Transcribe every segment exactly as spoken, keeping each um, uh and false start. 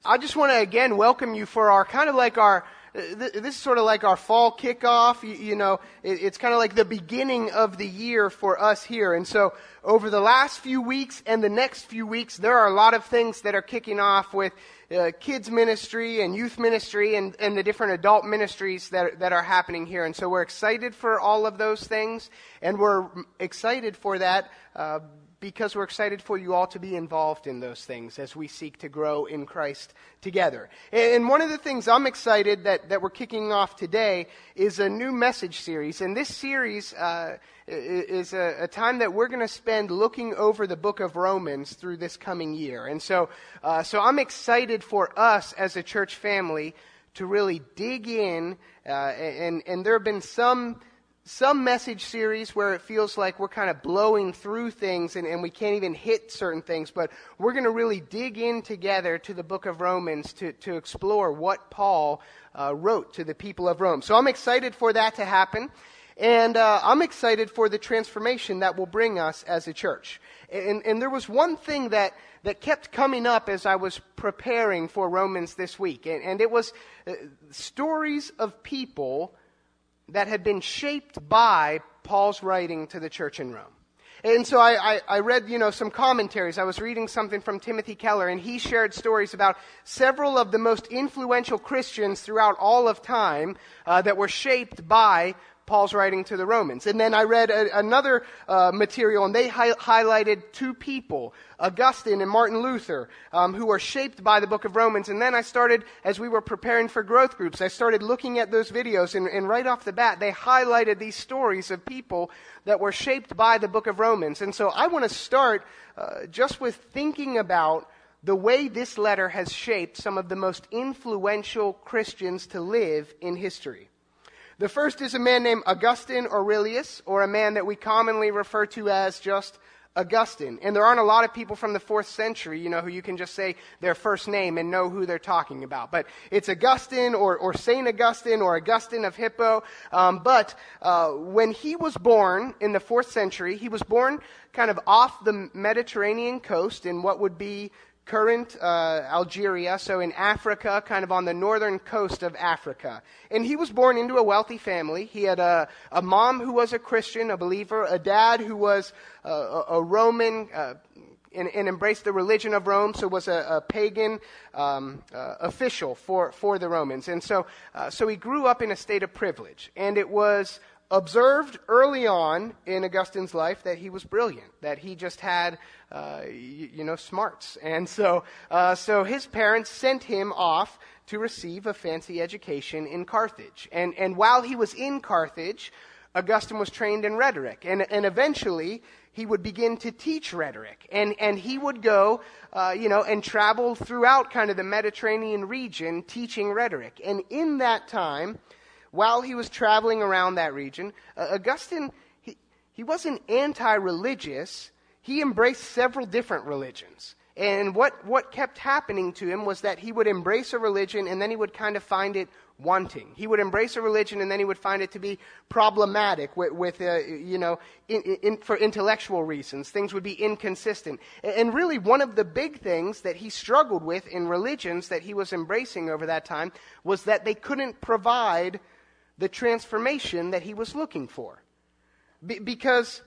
I just want to again welcome you for our kind of like our, this is sort of like our fall kickoff. You, you know, it, it's kind of like the beginning of the year for us here. And so over the last few weeks and the next few weeks, there are a lot of things that are kicking off with uh, kids ministry and youth ministry and, and the different adult ministries that, that are happening here. And so we're excited for all of those things. And we're excited for that uh, because we're excited for you all to be involved in those things as we seek to grow in Christ together. And one of the things I'm excited that, that we're kicking off today is a new message series. And this series uh, is a, a time that we're going to spend looking over the book of Romans through this coming year. And so, uh, so I'm excited for us as a church family to really dig in. Uh, and, and there have been some... Some message series where it feels like we're kind of blowing through things and, and we can't even hit certain things, but we're going to really dig in together to the book of Romans to, to explore what Paul uh, wrote to the people of Rome. So I'm excited for that to happen, and uh, I'm excited for the transformation that will bring us as a church. And, and there was one thing that, that kept coming up as I was preparing for Romans this week, and, and it was uh, stories of people that had been shaped by Paul's writing to the church in Rome. And so I, I, I read, you know, some commentaries. I was reading something from Timothy Keller, and he shared stories about several of the most influential Christians throughout all of time uh, that were shaped by Paul's writing to the Romans. And then I read a, another uh, material, and they hi- highlighted two people, Augustine and Martin Luther, um, who are shaped by the book of Romans. And then I started, as we were preparing for growth groups, I started looking at those videos, and, and right off the bat, they highlighted these stories of people that were shaped by the book of Romans. And so I want to start uh, just with thinking about the way this letter has shaped some of the most influential Christians to live in history. The first is a man named Augustine Aurelius, or a man that we commonly refer to as just Augustine. And there aren't a lot of people from the fourth century, you know, who you can just say their first name and know who they're talking about. But it's Augustine or, or Saint Augustine or Augustine of Hippo. Um, but uh, when he was born in the fourth century, he was born kind of off the Mediterranean coast in what would be current uh, Algeria, so in Africa, kind of on the northern coast of Africa. And he was born into a wealthy family. He had a, a mom who was a Christian, a believer, a dad who was uh, a, a Roman, uh, and, and embraced the religion of Rome, so was a, a pagan um, uh, official for, for the Romans. And so, uh, so he grew up in a state of privilege. And it was observed early on in Augustine's life that he was brilliant, that he just had, uh, you, you know, smarts. And so, uh, so his parents sent him off to receive a fancy education in Carthage. And, and while he was in Carthage, Augustine was trained in rhetoric. And, and eventually, he would begin to teach rhetoric. And, and he would go, uh, you know, and travel throughout kind of the Mediterranean region teaching rhetoric. And in that time, while he was traveling around that region, uh, Augustine, he, he wasn't anti-religious. He embraced several different religions. And what, what kept happening to him was that he would embrace a religion and then he would kind of find it wanting. He would embrace a religion and then he would find it to be problematic with, with uh, you know, in, in, for intellectual reasons. Things would be inconsistent. And really one of the big things that he struggled with in religions that he was embracing over that time was that they couldn't provide the transformation that he was looking for. Be- because,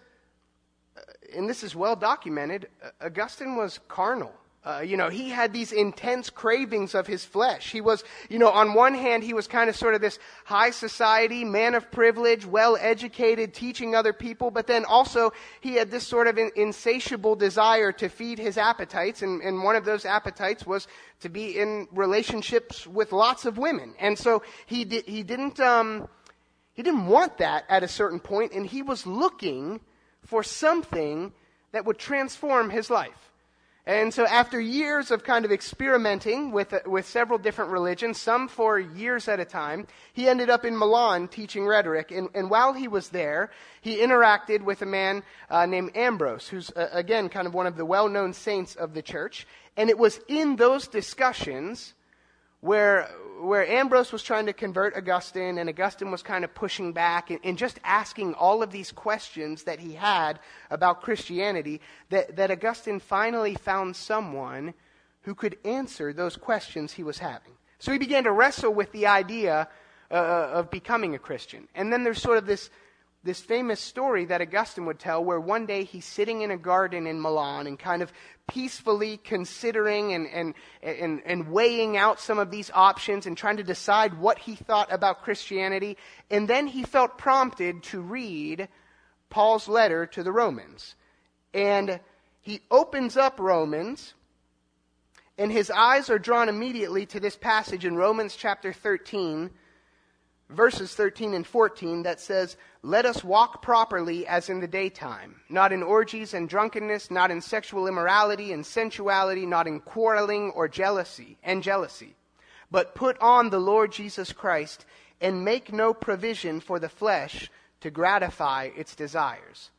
uh, and this is well documented, uh, Augustine was carnal. Uh, you know, he had these intense cravings of his flesh. He was, you know, on one hand, he was kind of sort of this high society, man of privilege, well-educated, teaching other people, but then also he had this sort of in, insatiable desire to feed his appetites, and, and one of those appetites was to be in relationships with lots of women. And so he di- he didn't um, he didn't want that at a certain point, and he was looking for something that would transform his life. And so after years of kind of experimenting with uh, with several different religions, some for years at a time, he ended up in Milan teaching rhetoric. And, and while he was there, he interacted with a man uh, named Ambrose, who's, uh, again, kind of one of the well-known saints of the church. And it was in those discussions where where Ambrose was trying to convert Augustine, and Augustine was kind of pushing back and, and just asking all of these questions that he had about Christianity, that, that Augustine finally found someone who could answer those questions he was having. So he began to wrestle with the idea uh, of becoming a Christian. And then there's sort of this This famous story that Augustine would tell, where one day he's sitting in a garden in Milan and kind of peacefully considering and, and, and, and weighing out some of these options and trying to decide what he thought about Christianity. And then he felt prompted to read Paul's letter to the Romans. And he opens up Romans, and his eyes are drawn immediately to this passage in Romans chapter thirteen, verses thirteen and fourteen, that says, "Let us walk properly as in the daytime, not in orgies and drunkenness, not in sexual immorality and sensuality, not in quarreling or jealousy and jealousy, but put on the Lord Jesus Christ and make no provision for the flesh to gratify its desires."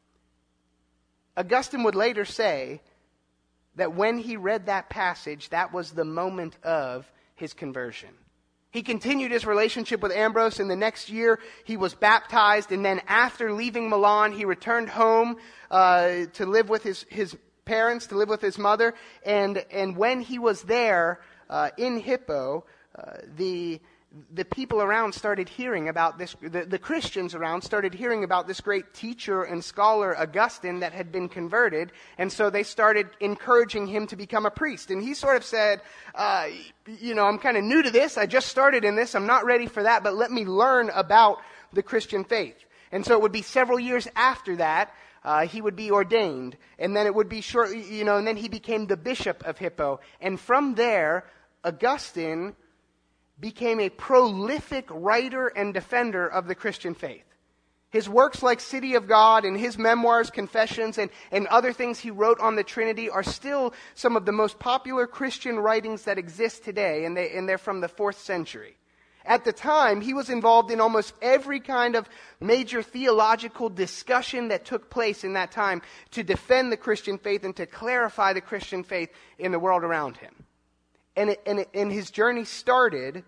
Augustine would later say that when he read that passage, that was the moment of his conversion. He continued his relationship with Ambrose, and the next year he was baptized, and then after leaving Milan, he returned home uh, to live with his, his parents, to live with his mother, and, and when he was there uh, in Hippo, uh, the the people around started hearing about this, the, the Christians around started hearing about this great teacher and scholar Augustine that had been converted, and so they started encouraging him to become a priest. And he sort of said, uh, you know, I'm kind of new to this, I just started in this, I'm not ready for that, but let me learn about the Christian faith. And so it would be several years after that, uh, he would be ordained, and then it would be short, you know, and then he became the bishop of Hippo. And from there, Augustine became a prolific writer and defender of the Christian faith. His works like City of God and his memoirs, Confessions, and, and other things he wrote on the Trinity are still some of the most popular Christian writings that exist today, and, they, and they're from the fourth century. At the time, he was involved in almost every kind of major theological discussion that took place in that time to defend the Christian faith and to clarify the Christian faith in the world around him. And, it, and, it, and his journey started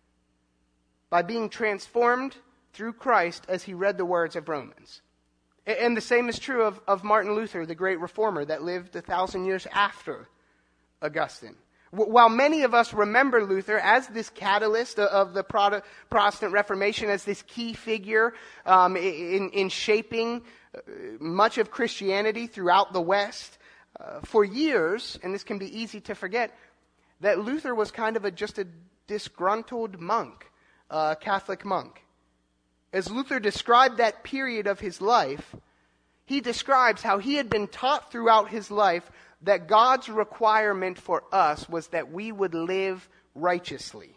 by being transformed through Christ as he read the words of Romans. And, and the same is true of, of Martin Luther, the great reformer that lived a thousand years after Augustine. W- while many of us remember Luther as this catalyst of the Pro- Protestant Reformation, as this key figure um, in, in shaping much of Christianity throughout the West, uh, for years, and this can be easy to forget, that Luther was kind of a, just a disgruntled monk, a Catholic monk. As Luther described that period of his life, he describes how he had been taught throughout his life that God's requirement for us was that we would live righteously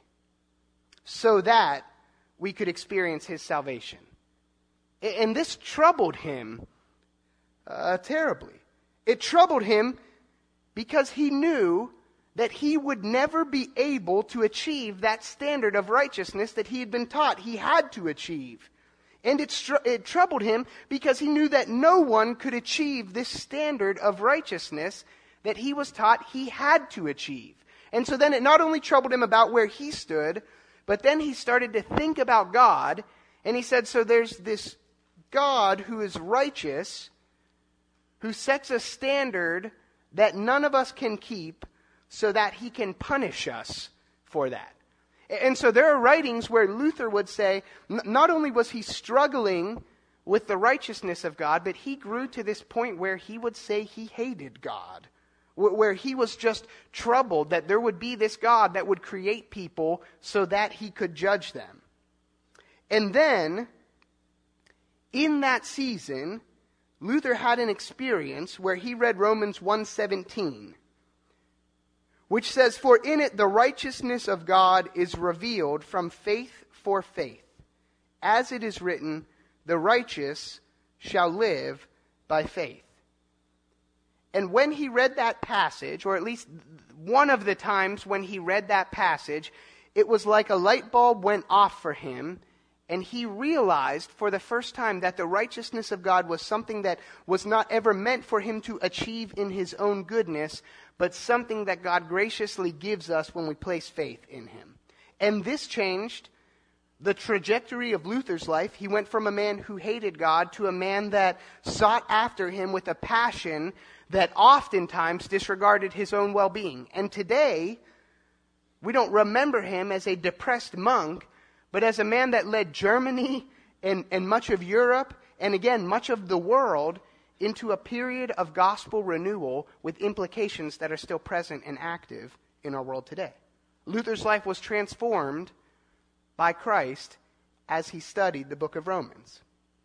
so that we could experience his salvation. And this troubled him uh, terribly. It troubled him because he knew that he would never be able to achieve that standard of righteousness that he had been taught he had to achieve. And it, str- it troubled him because he knew that no one could achieve this standard of righteousness that he was taught he had to achieve. And so then it not only troubled him about where he stood, but then he started to think about God, and he said, so there's this God who is righteous, who sets a standard that none of us can keep, so that he can punish us for that. And so there are writings where Luther would say, n- not only was he struggling with the righteousness of God, but he grew to this point where he would say he hated God, wh- where he was just troubled that there would be this God that would create people so that he could judge them. And then, in that season, Luther had an experience where he read Romans one seventeen, which says, "For in it the righteousness of God is revealed from faith for faith. As it is written, the righteous shall live by faith." And when he read that passage, or at least one of the times when he read that passage, it was like a light bulb went off for him, and he realized for the first time that the righteousness of God was something that was not ever meant for him to achieve in his own goodness, but something that God graciously gives us when we place faith in him. And this changed the trajectory of Luther's life. He went from a man who hated God to a man that sought after him with a passion that oftentimes disregarded his own well-being. And today, we don't remember him as a depressed monk, but as a man that led Germany and, and much of Europe, and again, much of the world, into a period of gospel renewal with implications that are still present and active in our world today. Luther's life was transformed by Christ as he studied the book of Romans.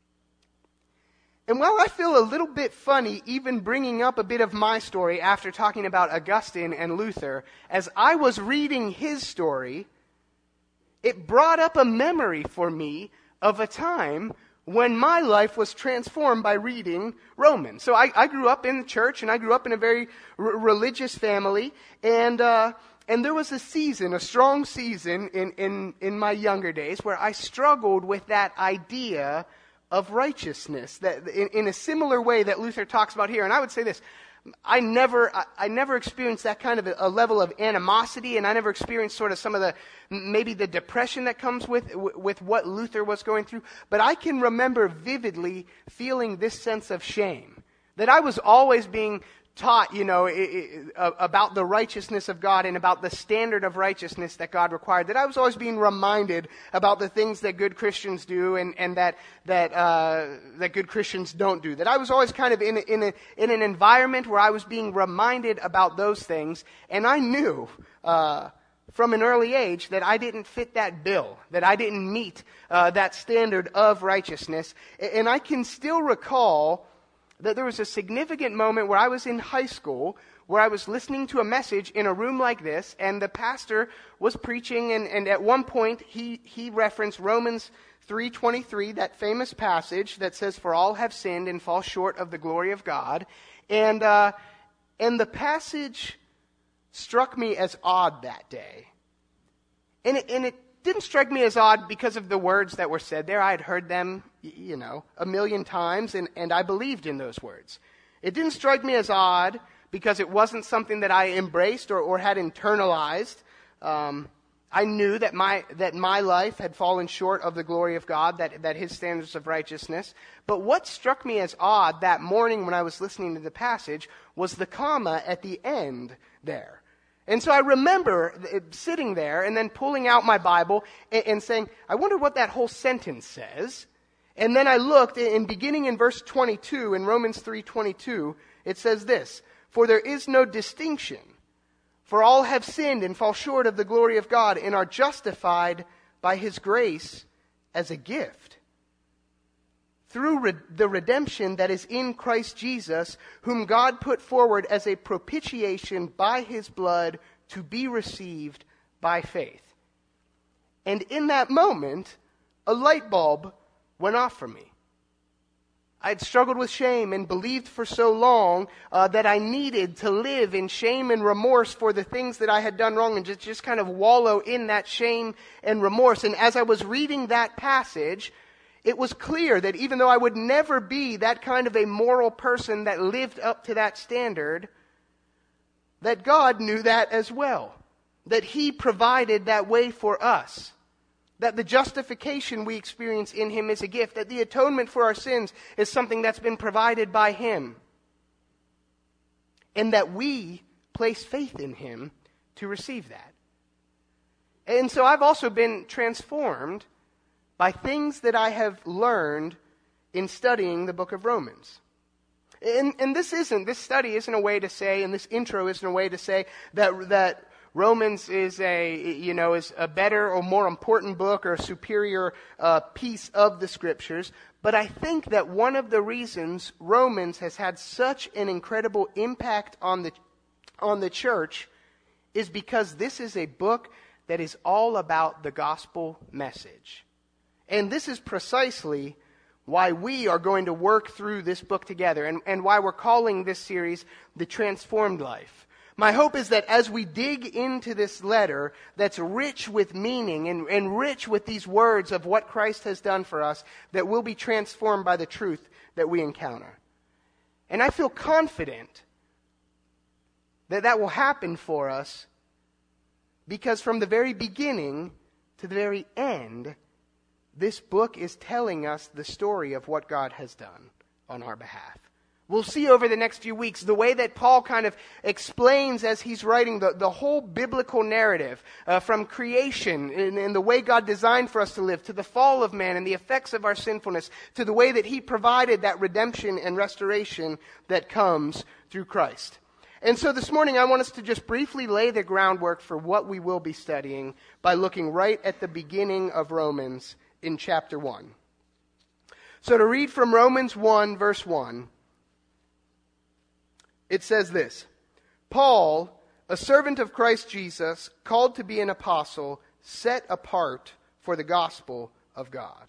And while I feel a little bit funny even bringing up a bit of my story after talking about Augustine and Luther, as I was reading his story, it brought up a memory for me of a time when my life was transformed by reading Romans. So I, I grew up in the church, and I grew up in a very r- religious family, and uh, and there was a season, a strong season in, in, in my younger days where I struggled with that idea of righteousness, that in, in a similar way that Luther talks about here. And I would say this, I never, I, I never experienced that kind of a, a level of animosity, and I never experienced sort of some of the, maybe the depression that comes with, with what Luther was going through. But I can remember vividly feeling this sense of shame, that I was always being taught, you know, it, it, about the righteousness of God and about the standard of righteousness that God required. That I was always being reminded about the things that good Christians do and, and that that uh, that good Christians don't do. That I was always kind of in a, in a, in an environment where I was being reminded about those things, and I knew uh, from an early age that I didn't fit that bill, that I didn't meet uh, that standard of righteousness. And I can still recall that there was a significant moment where I was in high school, where I was listening to a message in a room like this, and the pastor was preaching, and, and at one point he, he referenced Romans three twenty-three, that famous passage that says, "For all have sinned and fall short of the glory of God." And, uh, and the passage struck me as odd that day. And it, and it didn't strike me as odd because of the words that were said there. I had heard them, you know, a million times, and, and I believed in those words. It didn't strike me as odd because it wasn't something that I embraced or, or had internalized. Um, I knew that my that my life had fallen short of the glory of God, that, that his standards of righteousness. But what struck me as odd that morning when I was listening to the passage was the comma at the end there. And so I remember sitting there and then pulling out my Bible and, and saying, I wonder what that whole sentence says. And then I looked, and beginning in verse twenty-two, in Romans three twenty-two, it says this, "For there is no distinction, for all have sinned and fall short of the glory of God and are justified by his grace as a gift, through re- the redemption that is in Christ Jesus, whom God put forward as a propitiation by his blood to be received by faith." And in that moment, a light bulb went off for me. I had struggled with shame and believed for so long uh, that I needed to live in shame and remorse for the things that I had done wrong and just, just kind of wallow in that shame and remorse. And as I was reading that passage, it was clear that even though I would never be that kind of a moral person that lived up to that standard, that God knew that as well. That he provided that way for us. That the justification we experience in him is a gift. That the atonement for our sins is something that's been provided by him. And that we place faith in him to receive that. And so I've also been transformed by things that I have learned in studying the book of Romans. And, and this isn't, this study isn't a way to say, and this intro isn't a way to say that that Romans is a, you know, is a better or more important book or a superior uh, piece of the scriptures. But I think that one of the reasons Romans has had such an incredible impact on the on the church is because this is a book that is all about the gospel message. And this is precisely why we are going to work through this book together, and, and why we're calling this series The Transformed Life. My hope is that as we dig into this letter that's rich with meaning and, and rich with these words of what Christ has done for us, that we'll be transformed by the truth that we encounter. And I feel confident that that will happen for us because from the very beginning to the very end, this book is telling us the story of what God has done on our behalf. We'll see over the next few weeks the way that Paul kind of explains as he's writing the, the whole biblical narrative uh, from creation and, and the way God designed for us to live, to the fall of man and the effects of our sinfulness, to the way that he provided that redemption and restoration that comes through Christ. And so this morning I want us to just briefly lay the groundwork for what we will be studying by looking right at the beginning of Romans in chapter one. So to read from Romans one, verse one, it says this: Paul, a servant of Christ Jesus, called to be an apostle, set apart for the gospel of God.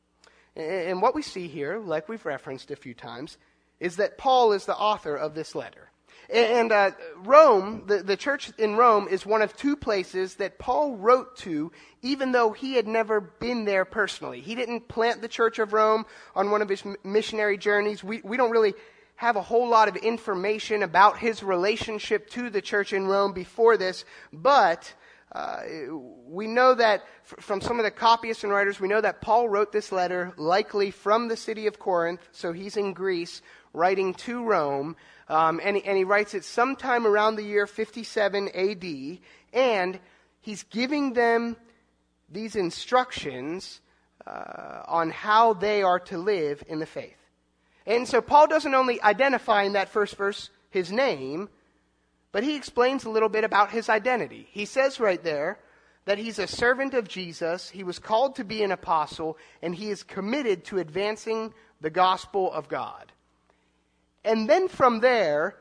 And what we see here, like we've referenced a few times, is that Paul is the author of this letter. And uh, Rome, the, the church in Rome, is one of two places that Paul wrote to, even though he had never been there personally. He didn't plant the church of Rome on one of his missionary journeys. We, we don't really have a whole lot of information about his relationship to the church in Rome before this, but uh, we know that f- from some of the copyists and writers, we know that Paul wrote this letter likely from the city of Corinth, so he's in Greece, writing to Rome, um, and, and he writes it sometime around the year fifty-seven A D, and he's giving them these instructions uh, on how they are to live in the faith. And so Paul doesn't only identify in that first verse his name, but he explains a little bit about his identity. He says right there that he's a servant of Jesus, he was called to be an apostle, and he is committed to advancing the gospel of God. And then from there,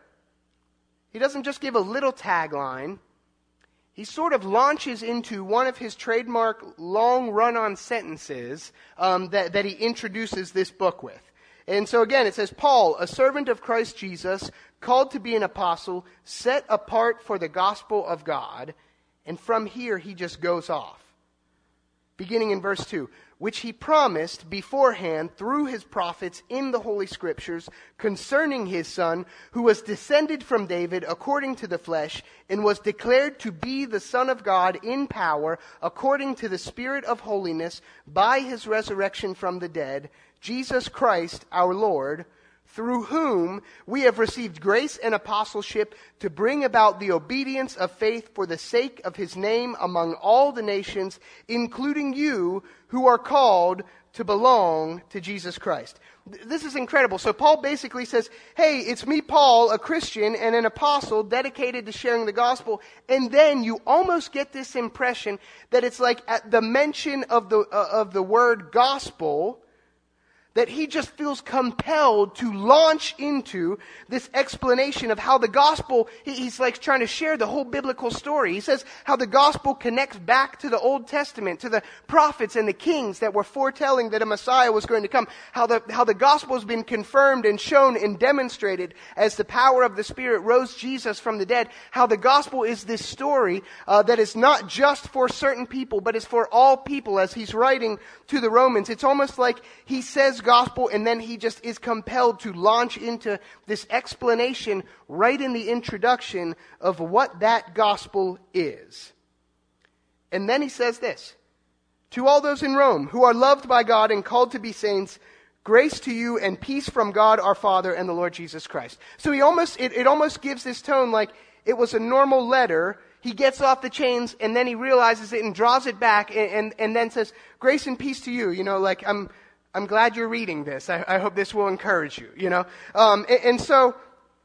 he doesn't just give a little tagline, he sort of launches into one of his trademark long run-on sentences um, that, that he introduces this book with. And so again, it says, Paul, a servant of Christ Jesus, called to be an apostle, set apart for the gospel of God. And from here, he just goes off. Beginning in verse two, which he promised beforehand through his prophets in the Holy Scriptures concerning his Son, who was descended from David according to the flesh, and was declared to be the Son of God in power, according to the Spirit of holiness, by his resurrection from the dead, Jesus Christ our Lord, through whom we have received grace and apostleship to bring about the obedience of faith for the sake of his name among all the nations, including you who are called to belong to Jesus Christ. This is incredible. So Paul basically says, hey, it's me, Paul, a Christian and an apostle dedicated to sharing the gospel. And then you almost get this impression that it's like at the mention of the uh, of the word gospel, that he just feels compelled to launch into this explanation of how the gospel, he's like trying to share the whole biblical story. He says how the gospel connects back to the Old Testament, to the prophets and the kings that were foretelling that a Messiah was going to come. How the, how the gospel has been confirmed and shown and demonstrated as the power of the Spirit rose Jesus from the dead. How the gospel is this story uh, that is not just for certain people, but is for all people as he's writing to the Romans. It's almost like he says gospel and then he just is compelled to launch into this explanation right in the introduction of what that gospel is. And then he says this: to all those in Rome who are loved by God and called to be saints, grace to you and peace from God our Father and the Lord Jesus Christ. So he almost it, it almost gives this tone like it was a normal letter. He gets off the chains and then he realizes it and draws it back and, and, and then says, grace and peace to you. You know, like I'm I'm glad you're reading this. I, I hope this will encourage you, you know. Um, and, and so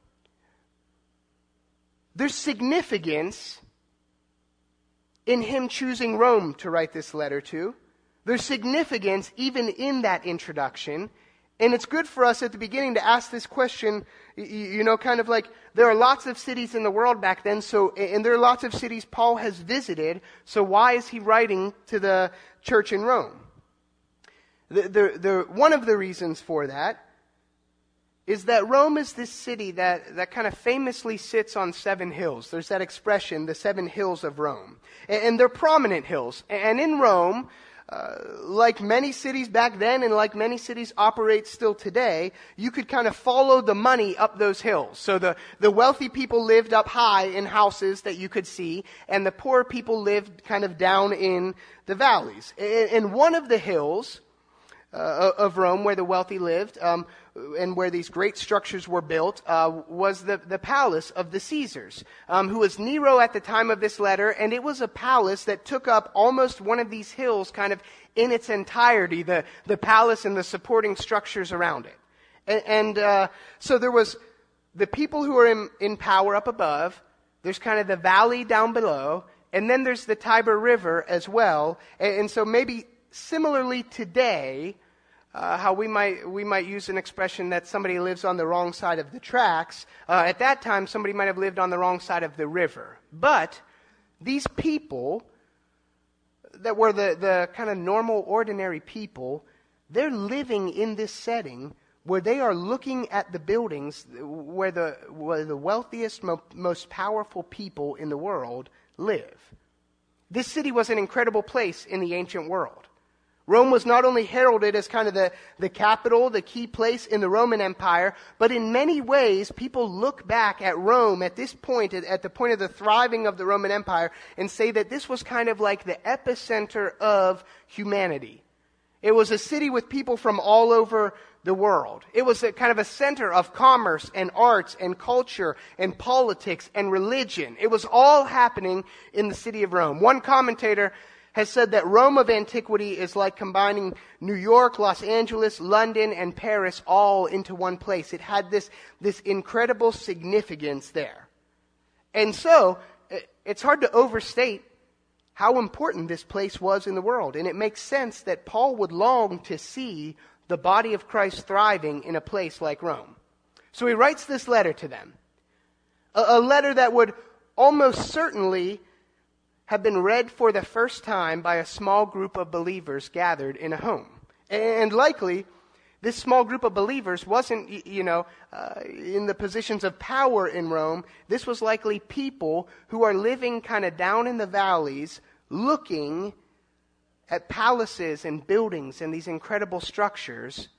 there's significance in him choosing Rome to write this letter to. There's significance even in that introduction. And it's good for us at the beginning to ask this question, you, you know, kind of like there are lots of cities in the world back then, so and there are lots of cities Paul has visited, so why is he writing to the church in Rome? The, the, the, one of the reasons for that is that Rome is this city that, that kind of famously sits on seven hills. There's that expression, the seven hills of Rome. And, and they're prominent hills. And in Rome, uh, like many cities back then and like many cities operate still today, you could kind of follow the money up those hills. So the, the wealthy people lived up high in houses that you could see, and the poor people lived kind of down in the valleys. And, and one of the hills Uh, of Rome, where the wealthy lived, um, and where these great structures were built, uh, was the, the palace of the Caesars, um, who was Nero at the time of this letter, and it was a palace that took up almost one of these hills kind of in its entirety, the, the palace and the supporting structures around it. And, and uh, so there was the people who are in, in power up above, there's kind of the valley down below, and then there's the Tiber River as well. And, and so maybe similarly today, uh, how we might we might use an expression that somebody lives on the wrong side of the tracks. Uh, at that time, somebody might have lived on the wrong side of the river. But these people that were the, the kind of normal, ordinary people, they're living in this setting where they are looking at the buildings where the, where the wealthiest, mo- most powerful people in the world live. This city was an incredible place in the ancient world. Rome was not only heralded as kind of the, the capital, the key place in the Roman Empire, but in many ways, people look back at Rome at this point, at, at the point of the thriving of the Roman Empire, and say that this was kind of like the epicenter of humanity. It was a city with people from all over the world. It was a kind of a center of commerce and arts and culture and politics and religion. It was all happening in the city of Rome. One commentator has said that Rome of antiquity is like combining New York, Los Angeles, London, and Paris all into one place. It had this, this incredible significance there. And so, it's hard to overstate how important this place was in the world. And it makes sense that Paul would long to see the body of Christ thriving in a place like Rome. So he writes this letter to them. A, a letter that would almost certainly have been read for the first time by a small group of believers gathered in a home. And likely, this small group of believers wasn't, you know, uh, in the positions of power in Rome. This was likely people who are living kind of down in the valleys, looking at palaces and buildings and these incredible structures,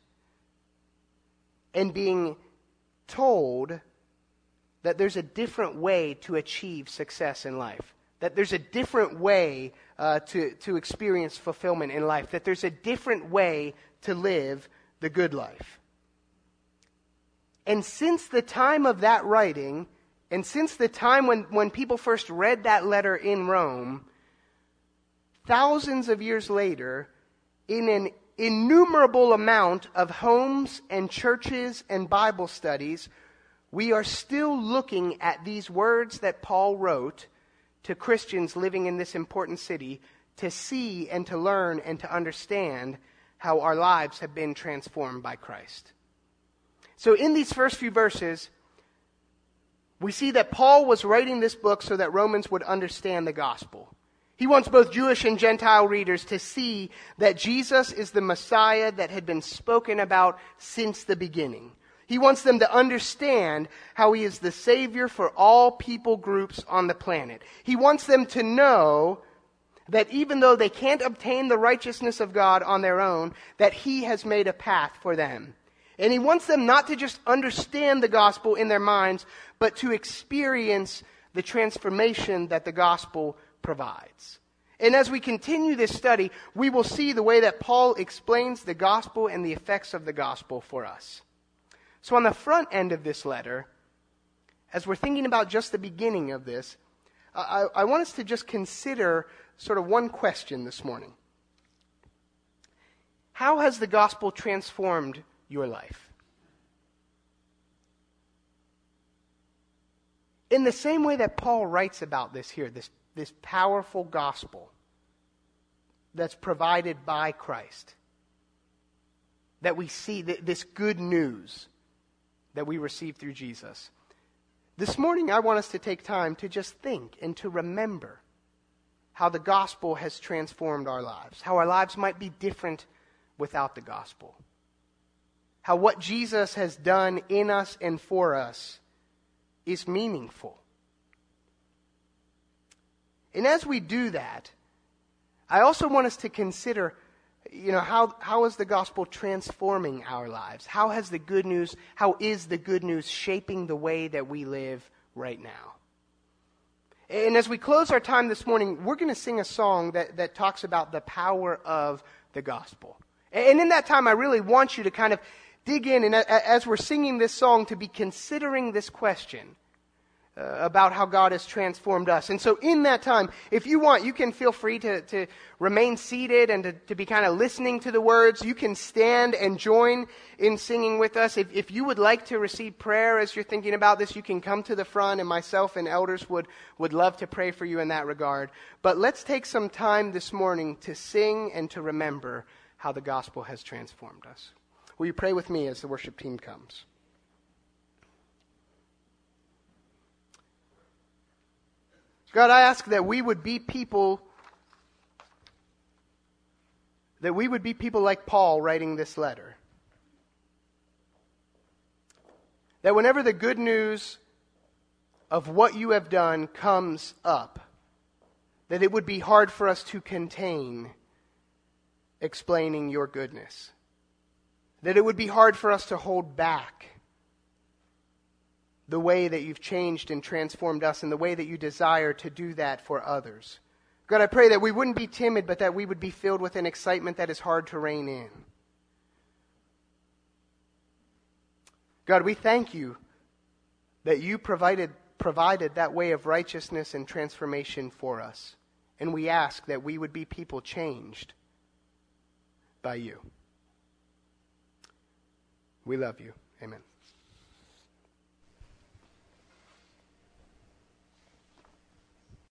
and being told that there's a different way to achieve success in life. That there's a different way uh, to, to experience fulfillment in life. That there's a different way to live the good life. And since the time of that writing, and since the time when, when people first read that letter in Rome, thousands of years later, in an innumerable amount of homes and churches and Bible studies, we are still looking at these words that Paul wrote to Christians living in this important city to see and to learn and to understand how our lives have been transformed by Christ. So in these first few verses, we see that Paul was writing this book so that Romans would understand the gospel. He wants both Jewish and Gentile readers to see that Jesus is the Messiah that had been spoken about since the beginning. He wants them to understand how he is the Savior for all people groups on the planet. He wants them to know that even though they can't obtain the righteousness of God on their own, that he has made a path for them. And he wants them not to just understand the gospel in their minds, but to experience the transformation that the gospel provides. And as we continue this study, we will see the way that Paul explains the gospel and the effects of the gospel for us. So on the front end of this letter, as we're thinking about just the beginning of this, I, I want us to just consider sort of one question this morning. How has the gospel transformed your life? In the same way that Paul writes about this here, this, this powerful gospel that's provided by Christ, that we see, th- this good news that we receive through Jesus. This morning, I want us to take time to just think and to remember how the gospel has transformed our lives, how our lives might be different without the gospel, how what Jesus has done in us and for us is meaningful. And as we do that, I also want us to consider, you know, how, how is the gospel transforming our lives? How has the good news, how is the good news shaping the way that we live right now? And as we close our time this morning, we're going to sing a song that, that talks about the power of the gospel. And in that time, I really want you to kind of dig in and a- as we're singing this song to be considering this question uh, about how God has transformed us. And so in that time, if you want, you can feel free to, to remain seated and to, to be kind of listening to the words. You can stand and join in singing with us. If, if you would like to receive prayer as you're thinking about this, you can come to the front, and myself and elders would, would love to pray for you in that regard. But let's take some time this morning to sing and to remember how the gospel has transformed us. Will you pray with me as the worship team comes? God, I ask that we would be people, that we would be people like Paul writing this letter. That whenever the good news of what you have done comes up, that it would be hard for us to contain explaining your goodness. That it would be hard for us to hold back the way that you've changed and transformed us and the way that you desire to do that for others. God, I pray that we wouldn't be timid, but that we would be filled with an excitement that is hard to rein in. God, we thank you that you provided, provided that way of righteousness and transformation for us. And we ask that we would be people changed by you. We love you. Amen.